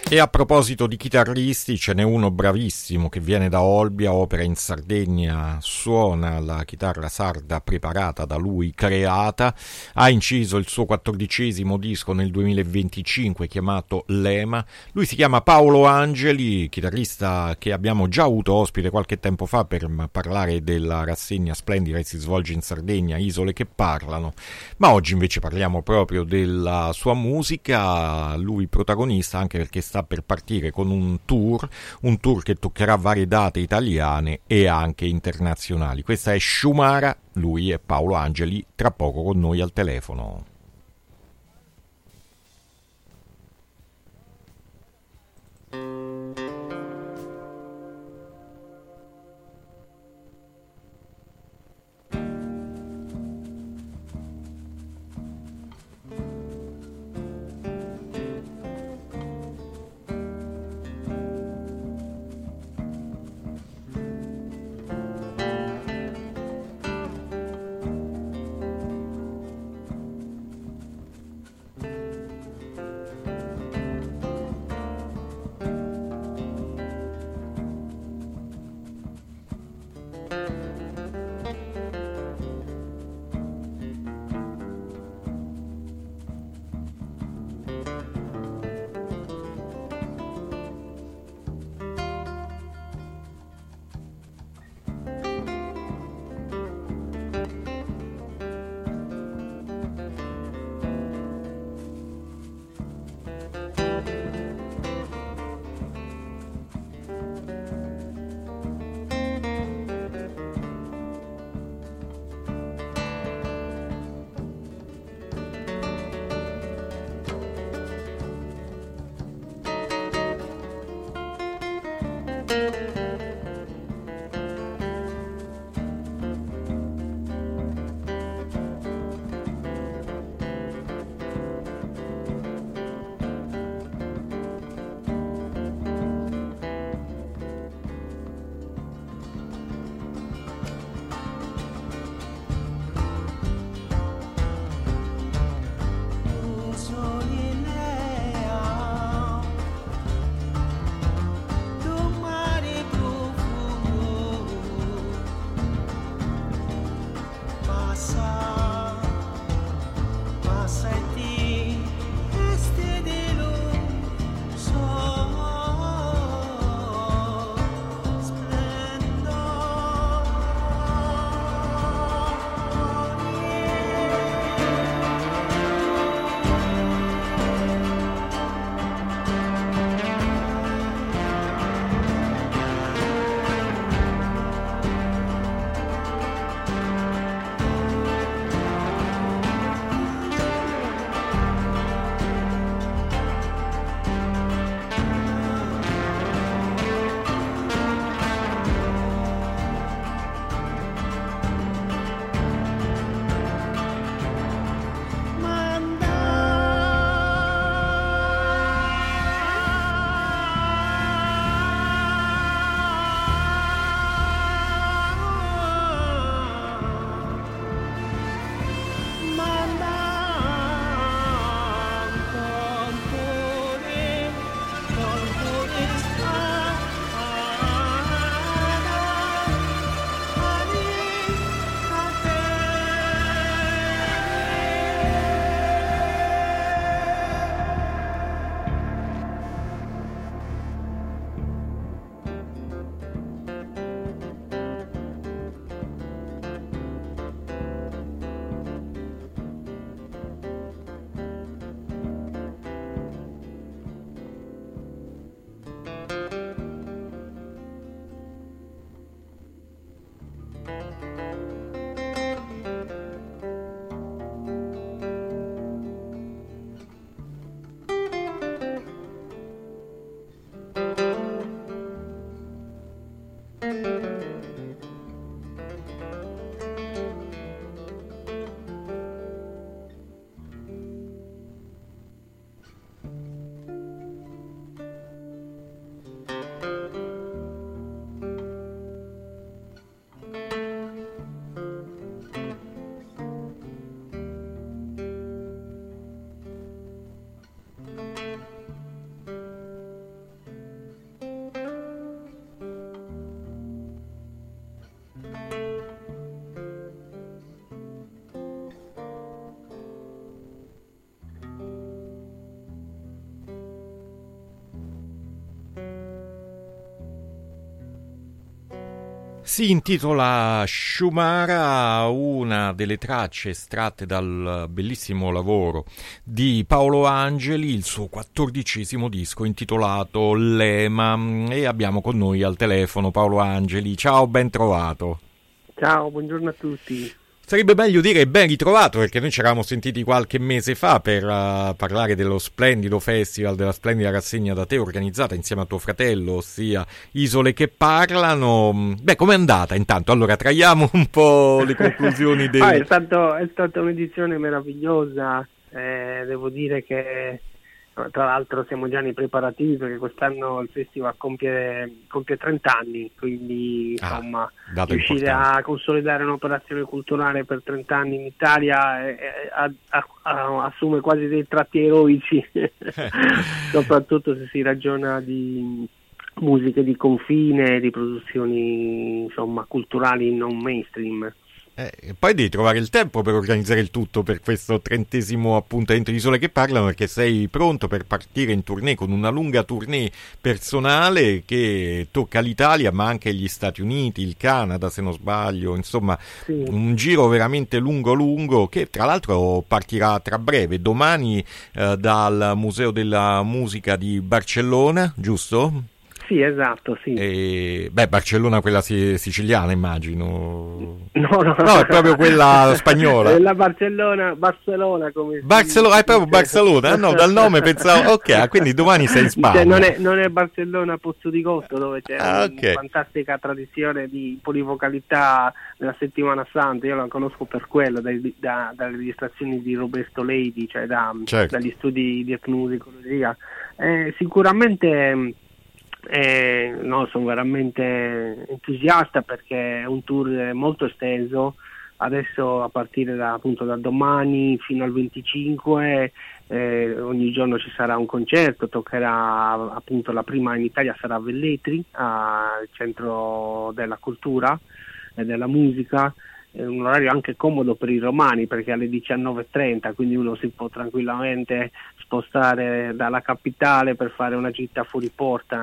E a proposito di chitarristi, ce n'è uno bravissimo che viene da Olbia, opera in Sardegna, suona la chitarra sarda preparata da lui, creata, ha inciso il suo 14° disco nel 2025 chiamato Lema. Lui si chiama Paolo Angeli, chitarrista che abbiamo già avuto ospite qualche tempo fa per parlare della rassegna splendida che si svolge in Sardegna, Isole che parlano, ma oggi invece parliamo proprio della sua musica, lui protagonista anche perché sta per partire con un tour che toccherà varie date italiane e anche internazionali. Questa è Sciumara, lui è Paolo Angeli, tra poco con noi al telefono. Si intitola Sciumara, una delle tracce estratte dal bellissimo lavoro di Paolo Angeli, il suo 14° disco intitolato Lema, e abbiamo con noi al telefono Paolo Angeli. Ciao, ben trovato. Ciao, buongiorno a tutti. Sarebbe meglio dire ben ritrovato, perché noi ci eravamo sentiti qualche mese fa per parlare dello splendido festival, della splendida rassegna da te organizzata insieme a tuo fratello, ossia Isole che Parlano. Beh, com'è andata intanto? Allora, traiamo un po' le conclusioni del... È stata un'edizione meravigliosa, devo dire che tra l'altro siamo già nei preparativi perché quest'anno il festival compie 30 anni, quindi insomma riuscire a consolidare un'operazione culturale per 30 anni in Italia assume quasi dei tratti eroici, soprattutto se si ragiona di musiche di confine, di produzioni insomma culturali non mainstream. E poi devi trovare il tempo per organizzare il tutto per questo 30° appuntamento di Isole che Parlano, perché sei pronto per partire in tournée con una lunga tournée personale che tocca l'Italia ma anche gli Stati Uniti, il Canada se non sbaglio, insomma sì. Un giro veramente lungo che tra l'altro partirà tra breve, domani dal Museo della Musica di Barcellona, giusto? Sì, esatto, sì. Barcellona quella siciliana, immagino. No, è proprio quella spagnola. La Barcellona come Barcellona, è proprio Barcellona, no, dal nome pensavo, ok, quindi domani sei in Spagna. Non è Barcellona Pozzo di Gotto, dove c'è una fantastica tradizione di polivocalità nella Settimana Santa, io la conosco per quello, dalle registrazioni di Roberto Leidi, cioè dagli studi di etnomusicologia. Sicuramente... sono veramente entusiasta perché è un tour molto esteso. Adesso a partire da domani fino al 25 ogni giorno ci sarà un concerto, toccherà appunto la prima in Italia sarà a Velletri, al centro della cultura e della musica. È un orario anche comodo per i romani perché alle 19:30, quindi uno si può tranquillamente spostare dalla capitale per fare una gita fuori porta,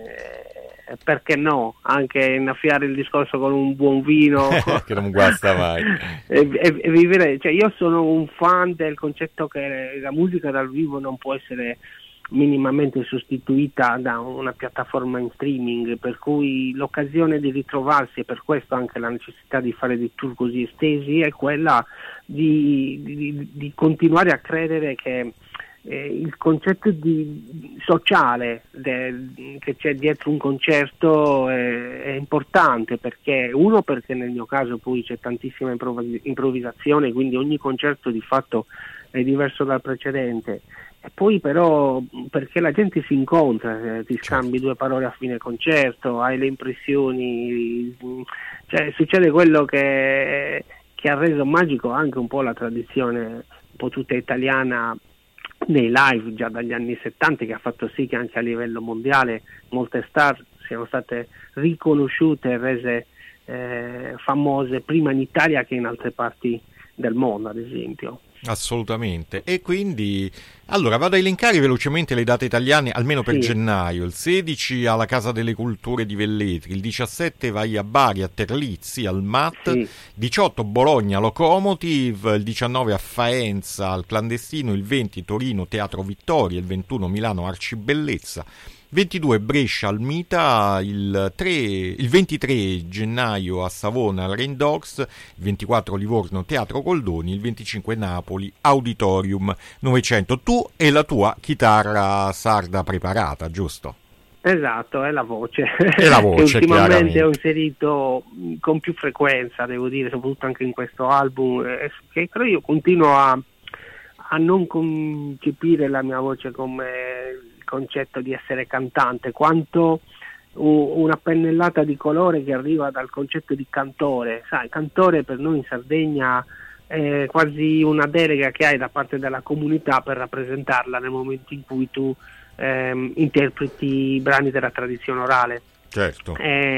perché no, anche innaffiare il discorso con un buon vino che non guasta mai e vivere, cioè io sono un fan del concetto che la musica dal vivo non può essere minimamente sostituita da una piattaforma in streaming, per cui l'occasione di ritrovarsi, e per questo anche la necessità di fare dei tour così estesi, è quella di continuare a credere che il concetto di sociale che c'è dietro un concerto è importante, perché nel mio caso poi c'è tantissima improvvisazione, quindi ogni concerto di fatto è diverso dal precedente. E poi però perché la gente si incontra, ti scambi due parole a fine concerto, hai le impressioni, cioè succede quello che ha reso magico anche un po' la tradizione un po' tutta italiana nei live già dagli anni 70, che ha fatto sì che anche a livello mondiale molte star siano state riconosciute e rese famose prima in Italia che in altre parti del mondo, ad esempio. Assolutamente. E quindi allora vado a elencare velocemente le date italiane almeno per gennaio. Il 16 alla Casa delle Culture di Velletri, il 17 vai a Bari a Terlizzi al MAT, 18 Bologna Locomotive, il 19 a Faenza al Clandestino, il 20 Torino Teatro Vittoria, il 21 Milano Arcibellezza, 22 Brescia al Mita, il 23 gennaio a Savona al Rain Dogs, il 24 Livorno Teatro Goldoni, il 25 Napoli Auditorium 900. Tu e la tua chitarra sarda preparata, giusto? Esatto, è la voce. È la voce che ultimamente ho inserito con più frequenza, devo dire, soprattutto anche in questo album, che però io continuo a non concepire la mia voce come concetto di essere cantante, quanto una pennellata di colore che arriva dal concetto di cantore. Sai, cantore per noi in Sardegna è quasi una delega che hai da parte della comunità per rappresentarla nel momento in cui tu interpreti i brani della tradizione orale. Certo.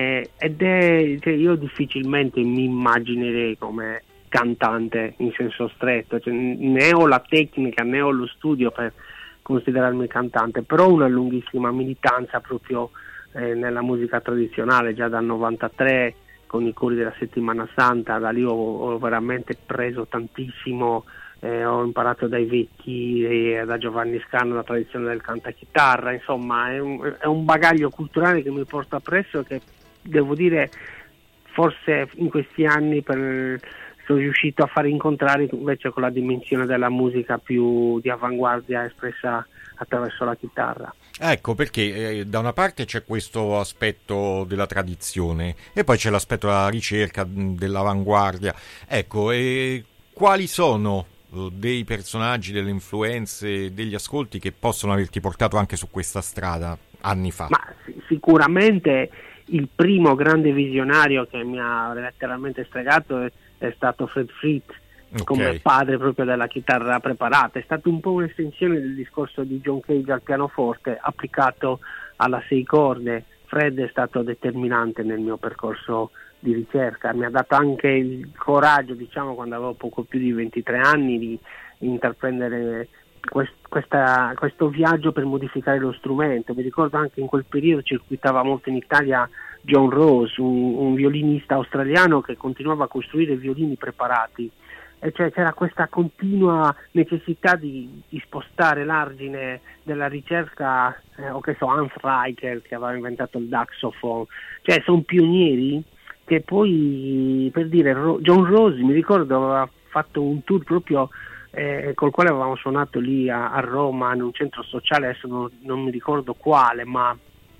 Io difficilmente mi immaginerei come cantante in senso stretto, cioè, né ho la tecnica né ho lo studio per considerarmi cantante, però ho una lunghissima militanza proprio nella musica tradizionale, già dal 93 con i cori della Settimana Santa. Da lì ho veramente preso tantissimo, ho imparato dai vecchi, da Giovanni Scano la tradizione del cantachitarra, insomma è un bagaglio culturale che mi porto appresso, che devo dire forse in questi anni sono riuscito a far incontrare invece con la dimensione della musica più di avanguardia espressa attraverso la chitarra. Ecco perché da una parte c'è questo aspetto della tradizione e poi c'è l'aspetto della ricerca, dell'avanguardia. Ecco, quali sono dei personaggi, delle influenze, degli ascolti che possono averti portato anche su questa strada anni fa? Ma sicuramente il primo grande visionario che mi ha letteralmente stregato è stato Fred Frith, come padre proprio della chitarra preparata. È stato un po' un'estensione del discorso di John Cage al pianoforte applicato alla 6 corde. Fred è stato determinante nel mio percorso di ricerca, mi ha dato anche il coraggio, diciamo, quando avevo poco più di 23 anni, di intraprendere questo viaggio per modificare lo strumento. Mi ricordo anche in quel periodo circuitava molto in Italia John Rose, un violinista australiano che continuava a costruire violini preparati, e cioè c'era questa continua necessità di spostare l'argine della ricerca, o che so, Hans Reicher che aveva inventato il Daxophone, cioè sono pionieri che poi, per dire, John Rose mi ricordo aveva fatto un tour proprio col quale avevamo suonato lì a Roma in un centro sociale, adesso non mi ricordo quale, ma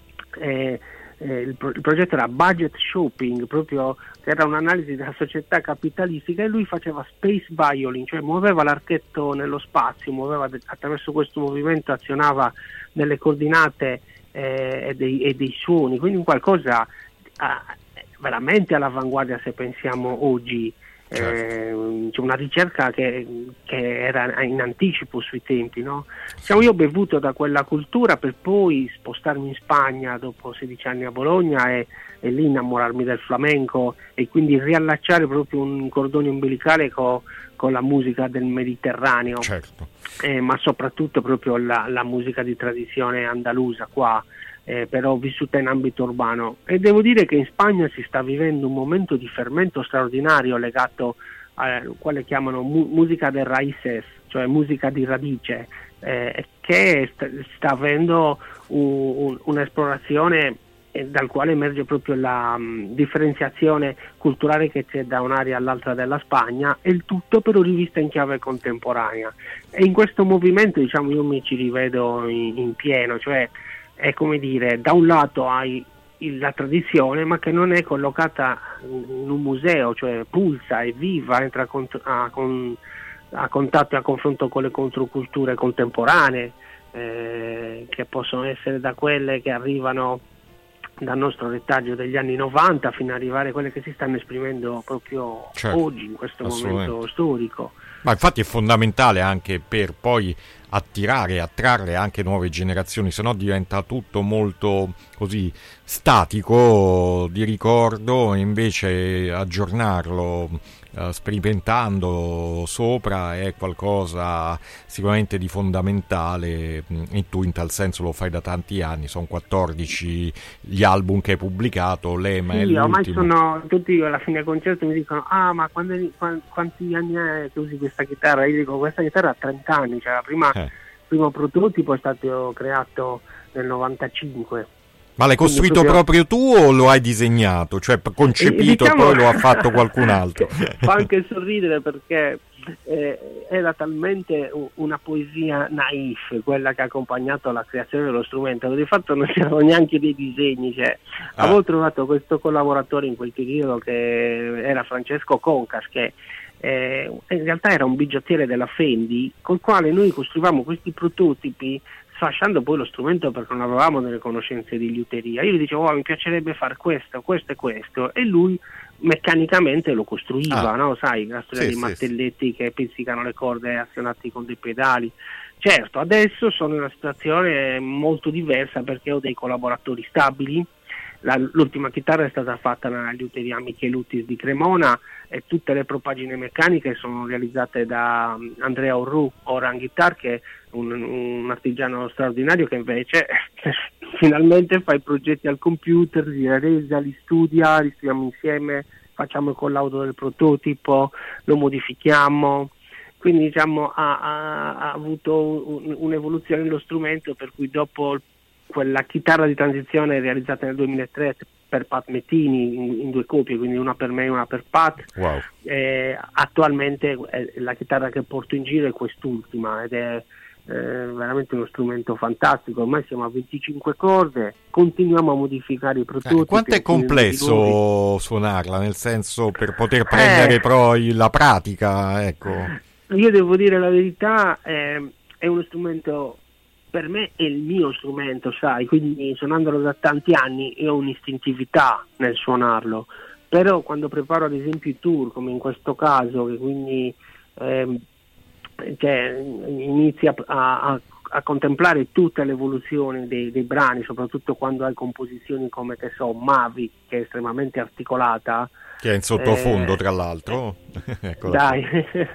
il progetto era budget shopping, proprio era un'analisi della società capitalistica, e lui faceva space violin, cioè muoveva l'archetto nello spazio, attraverso questo movimento azionava delle coordinate e dei suoni, quindi qualcosa veramente all'avanguardia se pensiamo oggi. Certo. C'è una ricerca che era in anticipo sui tempi, no? Io ho bevuto da quella cultura per poi spostarmi in Spagna dopo 16 anni a Bologna e lì innamorarmi del flamenco, e quindi riallacciare proprio un cordone umbilicale con la musica del Mediterraneo. Certo. Ma soprattutto proprio la musica di tradizione andalusa qua, però vissuta in ambito urbano. E devo dire che in Spagna si sta vivendo un momento di fermento straordinario legato a quale chiamano musica de raíces, cioè musica di radice, che sta avendo un'esplorazione dal quale emerge proprio la differenziazione culturale che c'è da un'area all'altra della Spagna, e il tutto però rivista in chiave contemporanea. E in questo movimento, diciamo, io mi ci rivedo in pieno, cioè è come dire, da un lato hai la tradizione, ma che non è collocata in un museo, cioè pulsa, è viva, entra a contatto e a confronto con le controculture contemporanee, che possono essere da quelle che arrivano dal nostro retaggio degli anni 90 fino ad arrivare a quelle che si stanno esprimendo proprio oggi, in questo momento storico. Ma infatti è fondamentale anche per poi attrarre anche nuove generazioni, se no diventa tutto molto così statico di ricordo, e invece aggiornarlo sperimentando sopra è qualcosa sicuramente di fondamentale, e tu in tal senso lo fai da tanti anni. Sono 14 gli album che hai pubblicato, l'EMA è l'ultimo. Ormai sono tutti, alla fine del concerto mi dicono quanti anni è che usi questa chitarra? Io dico, questa chitarra ha 30 anni, cioè il primo prototipo è stato creato nel 95. Ma l'hai costruito proprio tu o lo hai disegnato? Cioè concepito, diciamo, poi lo ha fatto qualcun altro? Fa anche sorridere perché era talmente una poesia naif quella che ha accompagnato la creazione dello strumento, che di fatto non c'erano neanche dei disegni. Cioè, avevo trovato questo collaboratore in quel periodo che era Francesco Concas, che in realtà era un bigiottiere della Fendi, col quale noi costruivamo questi prototipi sfasciando poi lo strumento perché non avevamo delle conoscenze di liuteria. Io gli dicevo, mi piacerebbe fare questo e questo, e lui meccanicamente lo costruiva, no? Sai, la storia dei martelletti che pizzicano le corde azionati con dei pedali. Certo, adesso sono in una situazione molto diversa perché ho dei collaboratori stabili. L'ultima chitarra è stata fatta nella liuteria Michelutis di Cremona, e tutte le propagine meccaniche sono realizzate da Andrea Orru, Oran Guitar, che è un artigiano straordinario che invece finalmente fai progetti al computer, li resa, li studiamo insieme, facciamo il collaudo del prototipo, lo modifichiamo. Quindi diciamo ha avuto un'evoluzione nello strumento, per cui dopo quella chitarra di transizione realizzata nel 2003 per Pat Metini in 2 copie, quindi una per me e una per Pat, wow. Attualmente la chitarra che porto in giro è quest'ultima ed è veramente uno strumento fantastico. Ormai siamo a 25 corde, continuiamo a modificare i prototipi. Quanto è complesso suonarla, nel senso, per poter prendere poi la pratica, ecco? Io devo dire la verità, è uno strumento, per me è il mio strumento, sai, quindi suonandolo da tanti anni io ho un'istintività nel suonarlo, però quando preparo ad esempio i tour, come in questo caso, che quindi inizi a contemplare tutte le evoluzioni dei brani, soprattutto quando hai composizioni come, che so, Mavi, che è estremamente articolata, che è in sottofondo tra l'altro. Dai.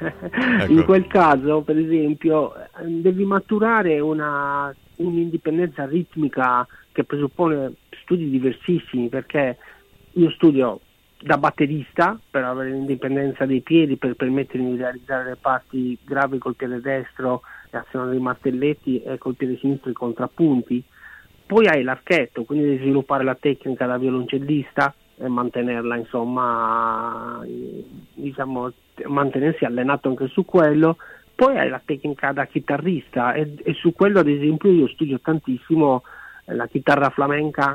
In quel caso per esempio devi maturare un'indipendenza ritmica che presuppone studi diversissimi, perché io studio da batterista per avere l'indipendenza dei piedi, per permettermi di realizzare le parti gravi col piede destro e azionare i martelletti, e col piede sinistro i contrappunti. Poi hai l'archetto, quindi devi sviluppare la tecnica da violoncellista e mantenerla, insomma, diciamo, mantenersi allenato anche su quello. Poi hai la tecnica da chitarrista e su quello ad esempio io studio tantissimo la chitarra flamenca,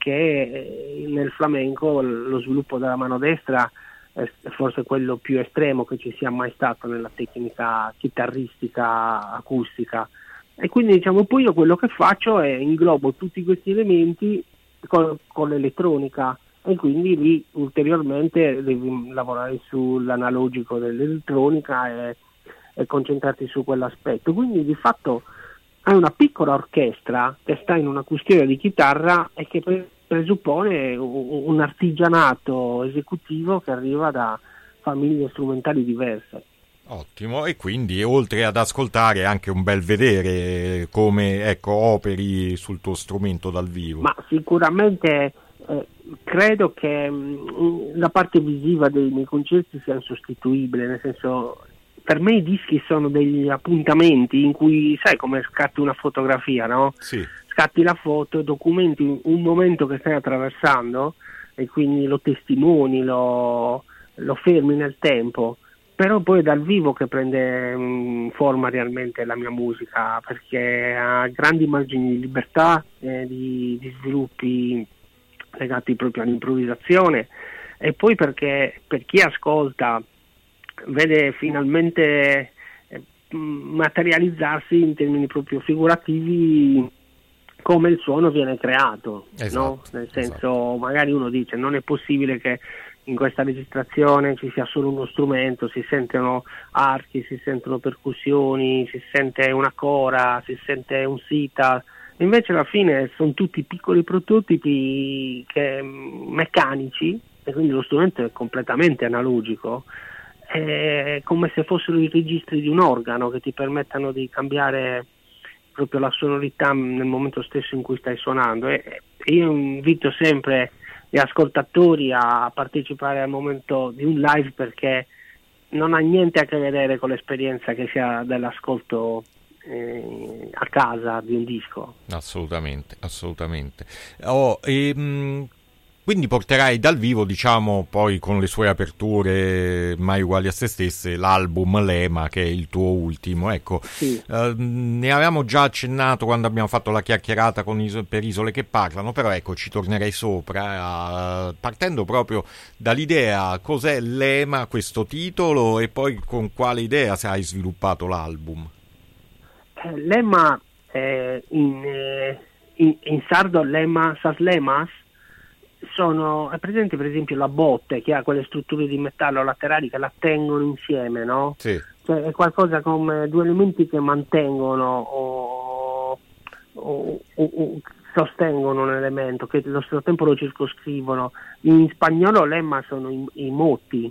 perché nel flamenco lo sviluppo della mano destra è forse quello più estremo che ci sia mai stato nella tecnica chitarristica acustica, e quindi diciamo poi io quello che faccio è inglobo tutti questi elementi con l'elettronica, e quindi lì ulteriormente devi lavorare sull'analogico dell'elettronica e concentrarti su quell'aspetto. Quindi di fatto hai una piccola orchestra che sta in una custodia di chitarra e che presuppone un artigianato esecutivo che arriva da famiglie strumentali diverse. Ottimo, e quindi oltre ad ascoltare è anche un bel vedere come operi sul tuo strumento dal vivo. Ma sicuramente credo che la parte visiva dei miei concerti sia insostituibile, nel senso, per me i dischi sono degli appuntamenti in cui, sai come scatti una fotografia, no? Sì. Scatti la foto, documenti un momento che stai attraversando e quindi lo testimoni, lo fermi nel tempo, però poi è dal vivo che prende forma realmente la mia musica, perché ha grandi margini di libertà, di sviluppi legati proprio all'improvvisazione, e poi perché per chi ascolta vede finalmente materializzarsi in termini proprio figurativi come il suono viene creato, esatto, no? Nel senso, esatto. Magari uno dice non è possibile che in questa registrazione ci sia solo uno strumento, si sentono archi, si sentono percussioni, si sente una cora, si sente un sitar. Invece alla fine sono tutti piccoli prototipi meccanici, e quindi lo strumento è completamente analogico, è come se fossero i registri di un organo che ti permettano di cambiare proprio la sonorità nel momento stesso in cui stai suonando. E io invito sempre gli ascoltatori a partecipare al momento di un live, perché non ha niente a che vedere con l'esperienza che si ha dell'ascolto a casa di un disco. Assolutamente. Quindi porterai dal vivo, diciamo, poi con le sue aperture mai uguali a se stesse, l'album Lema, che è il tuo ultimo. Ecco, sì. Ne avevamo già accennato quando abbiamo fatto la chiacchierata per Isole che Parlano, però ecco, ci tornerei sopra, partendo proprio dall'idea cos'è Lema, questo titolo, e poi con quale idea hai sviluppato l'album. Lema, in sardo Lema sas lemas, è presente per esempio la botte, che ha quelle strutture di metallo laterali che la tengono insieme, no? Sì. Cioè è qualcosa come due elementi che mantengono o sostengono un elemento, che allo stesso tempo lo circoscrivono. In spagnolo lemma sono i moti,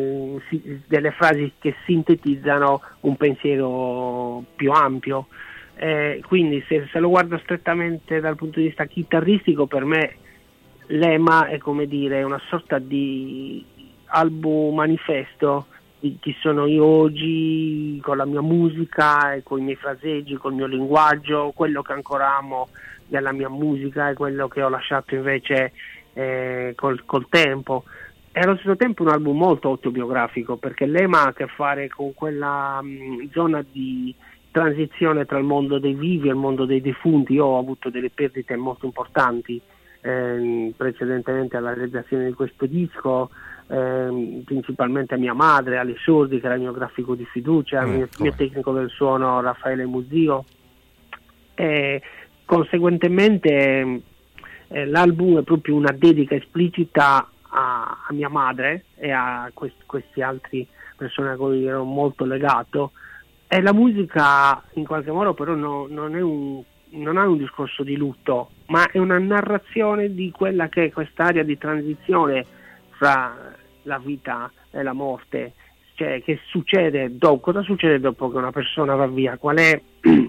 quindi delle frasi che sintetizzano un pensiero più ampio. Quindi se lo guardo strettamente dal punto di vista chitarristico, per me Lema è come dire una sorta di album manifesto di chi sono io oggi, con la mia musica e con i miei fraseggi, col mio linguaggio, quello che ancora amo della mia musica e quello che ho lasciato invece col tempo. È allo stesso tempo un album molto autobiografico, perché Lema ha a che fare con quella zona di transizione tra il mondo dei vivi e il mondo dei defunti. Io ho avuto delle perdite molto importanti precedentemente alla realizzazione di questo disco, principalmente a mia madre, alle Sordi, che era il mio grafico di fiducia, il mio tecnico del suono Raffaele Musio. Conseguentemente l'album è proprio una dedica esplicita a mia madre e a questi altri persone a cui ero molto legato, e la musica in qualche modo però non ha un discorso di lutto, ma è una narrazione di quella che è quest'area di transizione fra la vita e la morte, cioè che succede dopo. Cosa succede dopo che una persona va via? Qual è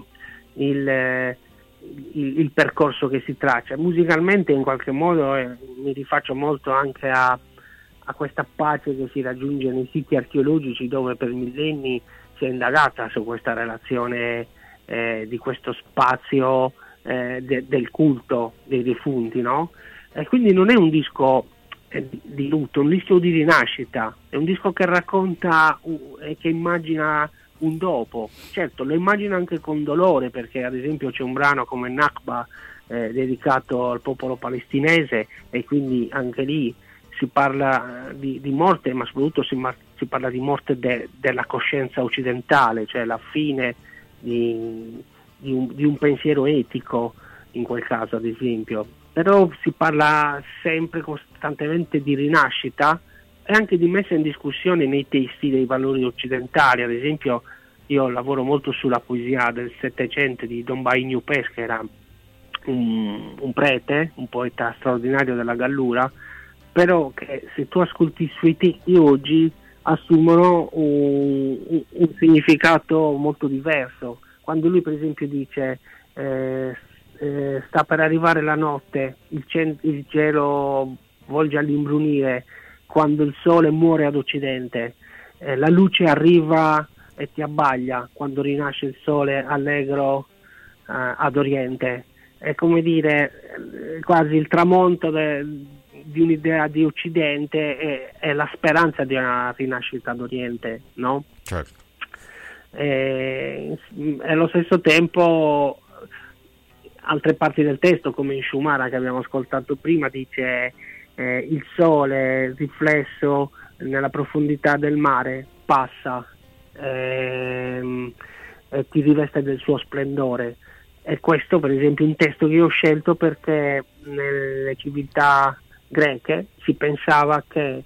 il percorso che si traccia? Musicalmente in qualche modo mi rifaccio molto anche a questa pace che si raggiunge nei siti archeologici, dove per millenni si è indagata su questa relazione di questo spazio del culto dei defunti, no? E quindi non è un disco di lutto, è un disco di rinascita, è un disco che racconta e che immagina un dopo. Certo, lo immagino anche con dolore, perché ad esempio c'è un brano come Nakba dedicato al popolo palestinese, e quindi anche lì si parla di morte, ma soprattutto si parla di morte della coscienza occidentale, cioè la fine di un pensiero etico in quel caso, ad esempio. Però si parla sempre costantemente di rinascita e anche di messa in discussione nei testi dei valori occidentali. Ad esempio io lavoro molto sulla poesia del Settecento di Dombay Nupes, che era un prete, un poeta straordinario della Gallura, però che se tu ascolti i suoi testi oggi assumono un significato molto diverso. Quando lui per esempio dice sta per arrivare la notte, il cielo volge all'imbrunire, quando il sole muore ad occidente, la luce arriva e ti abbaglia quando rinasce il sole allegro ad oriente. È come dire quasi il tramonto di un'idea di occidente e la speranza di una rinascita ad oriente, no? Certo. E allo stesso tempo altre parti del testo, come in Shumara che abbiamo ascoltato prima, dice il sole riflesso nella profondità del mare passa e ti riveste del suo splendore. E questo per esempio è un testo che io ho scelto perché nelle civiltà greche si pensava che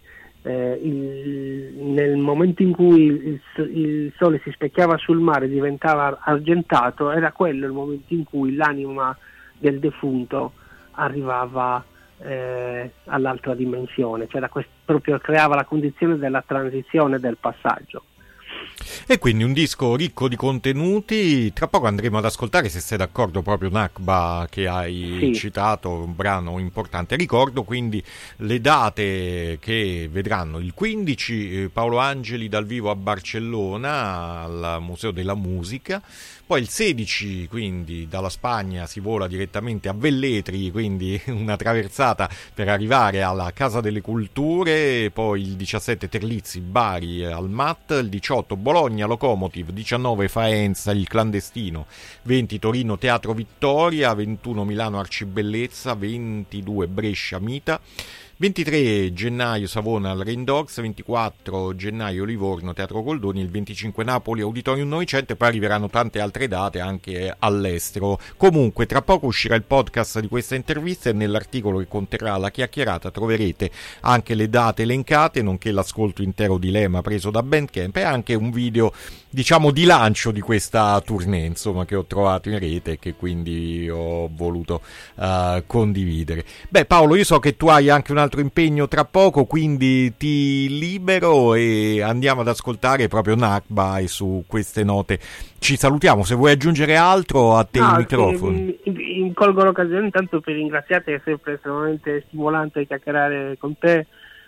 nel momento in cui il sole si specchiava sul mare e diventava argentato, era quello il momento in cui l'anima del defunto arrivava all'altra dimensione, cioè proprio creava la condizione della transizione, del passaggio. E quindi un disco ricco di contenuti. Tra poco andremo ad ascoltare, se sei d'accordo, proprio Nakba che hai citato, un brano importante. Ricordo quindi le date che vedranno: il 15 Paolo Angeli dal vivo a Barcellona al Museo della Musica, poi il 16 quindi dalla Spagna si vola direttamente a Velletri, quindi una traversata per arrivare alla Casa delle Culture, poi il 17 Terlizzi, Bari al MAT, il 18 Bologna Locomotive, 19 Faenza il Clandestino, 20 Torino Teatro Vittoria, 21 Milano Arcibellezza, 22 Brescia Mita, 23 gennaio Savona al Rain Dogs, 24 gennaio Livorno Teatro Goldoni, il 25 Napoli Auditorium 900, e poi arriveranno tante altre date anche all'estero. Comunque tra poco uscirà il podcast di questa intervista e nell'articolo che conterrà la chiacchierata troverete anche le date elencate, nonché l'ascolto intero di Lema preso da Bandcamp e anche un video diciamo di lancio di questa tournée, insomma, che ho trovato in rete e che quindi ho voluto condividere. Beh, Paolo, io so che tu hai anche un altro impegno tra poco, quindi ti libero e andiamo ad ascoltare proprio Nakba, e su queste note ci salutiamo. Se vuoi aggiungere altro, a te il microfono. Colgo l'occasione intanto per ringraziarti, è sempre estremamente stimolante chiacchierare con te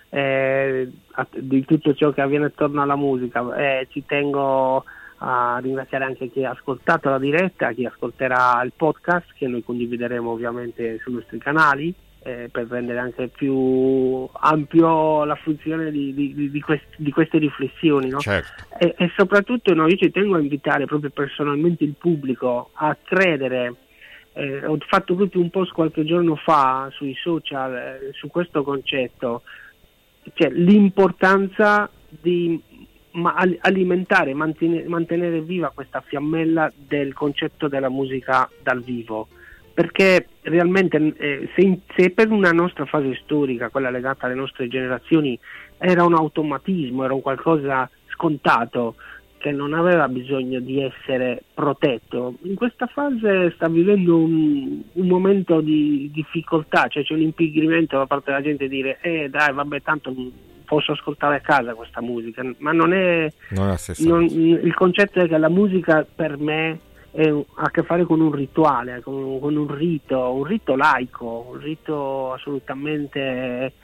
di tutto ciò che avviene attorno alla musica. Ci tengo a ringraziare anche chi ha ascoltato la diretta, chi ascolterà il podcast, che noi condivideremo ovviamente sui nostri canali, per rendere anche più ampio la funzione di queste riflessioni, no? Certo. E soprattutto io ci tengo a invitare proprio personalmente il pubblico a credere. Ho fatto proprio un post qualche giorno fa sui social su questo concetto, cioè l'importanza di alimentare, mantenere viva questa fiammella del concetto della musica dal vivo, perché realmente se per una nostra fase storica, quella legata alle nostre generazioni, era un automatismo, era un qualcosa scontato che non aveva bisogno di essere protetto, in questa fase sta vivendo un momento di difficoltà, cioè c'è un impigrimento da parte della gente, dire dai vabbè, tanto posso ascoltare a casa questa musica, ma non è il concetto è che la musica per me ha a che fare con un rituale, con un rito laico, un rito assolutamente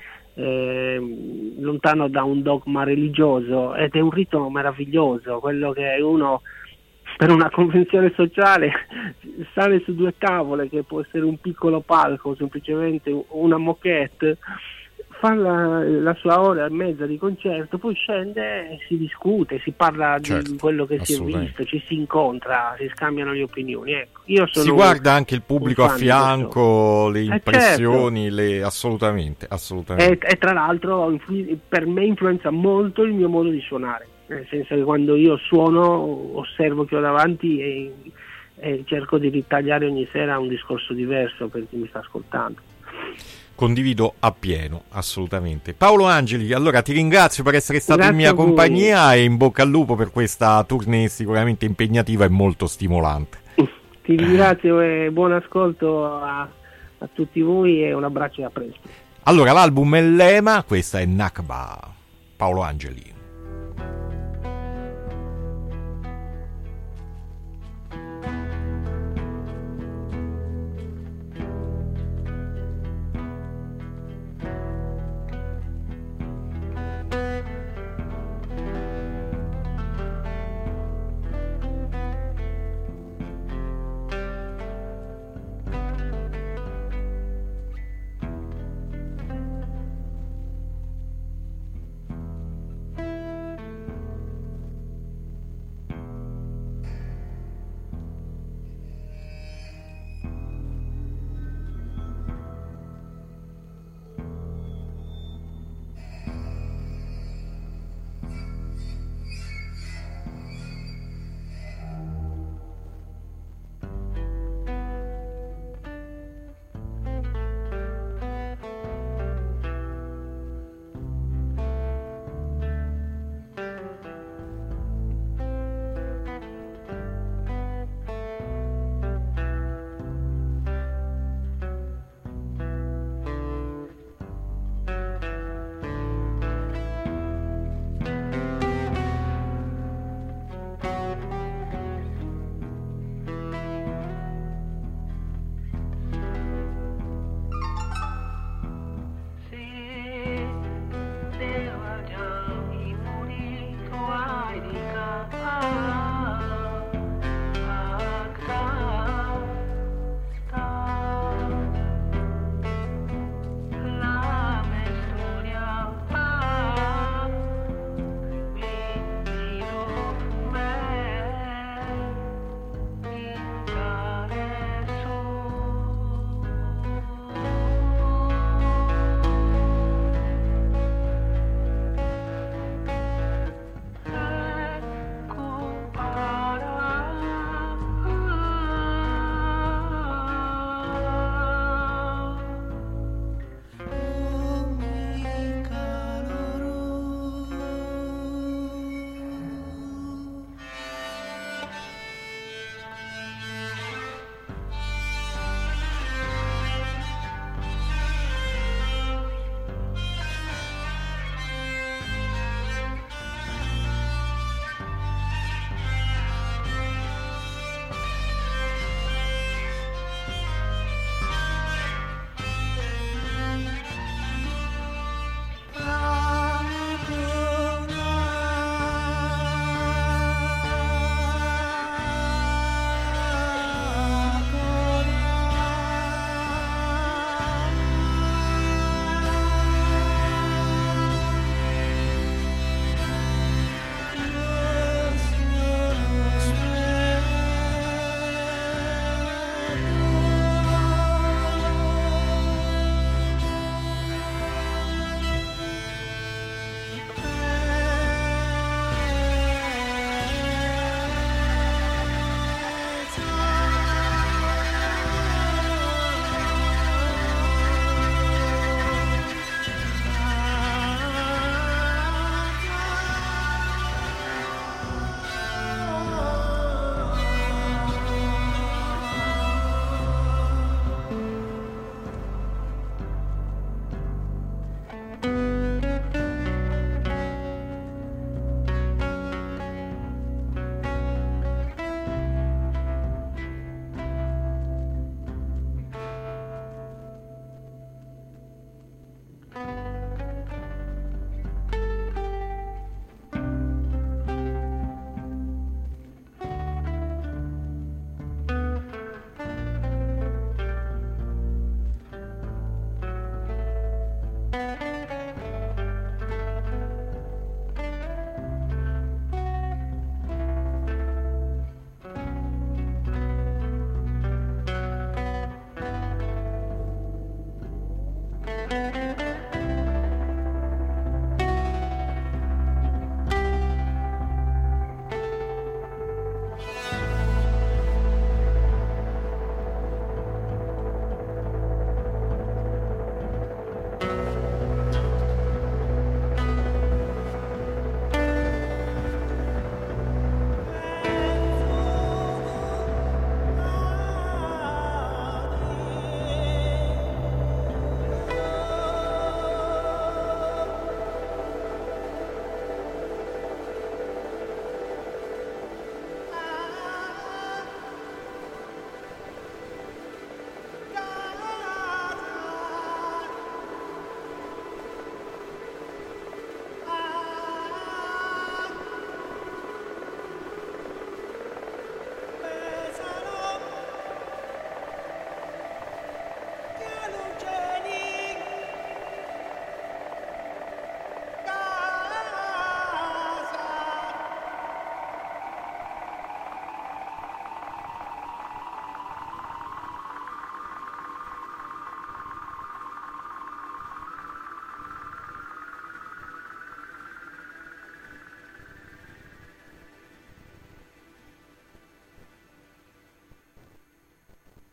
lontano da un dogma religioso, ed è un rito meraviglioso, quello che uno per una convenzione sociale sale su due tavole, che può essere un piccolo palco, semplicemente una moquette, fa la sua ora e mezza di concerto, poi scende e si discute, si parla di quello che si è visto, ci si incontra, si scambiano le opinioni. Ecco, si guarda anche il pubblico a fianco, le impressioni, certo. Assolutamente. E tra l'altro per me influenza molto il mio modo di suonare, nel senso che quando io suono osservo chi ho davanti e cerco di ritagliare ogni sera un discorso diverso per chi mi sta ascoltando. Condivido appieno, assolutamente. Paolo Angeli, allora ti ringrazio per essere stato in mia compagnia e in bocca al lupo per questa tournée sicuramente impegnativa e molto stimolante. Ti ringrazio e buon ascolto a tutti voi e un abbraccio e a presto. Allora, l'album è l'EMA, questa è Nakba, Paolo Angeli.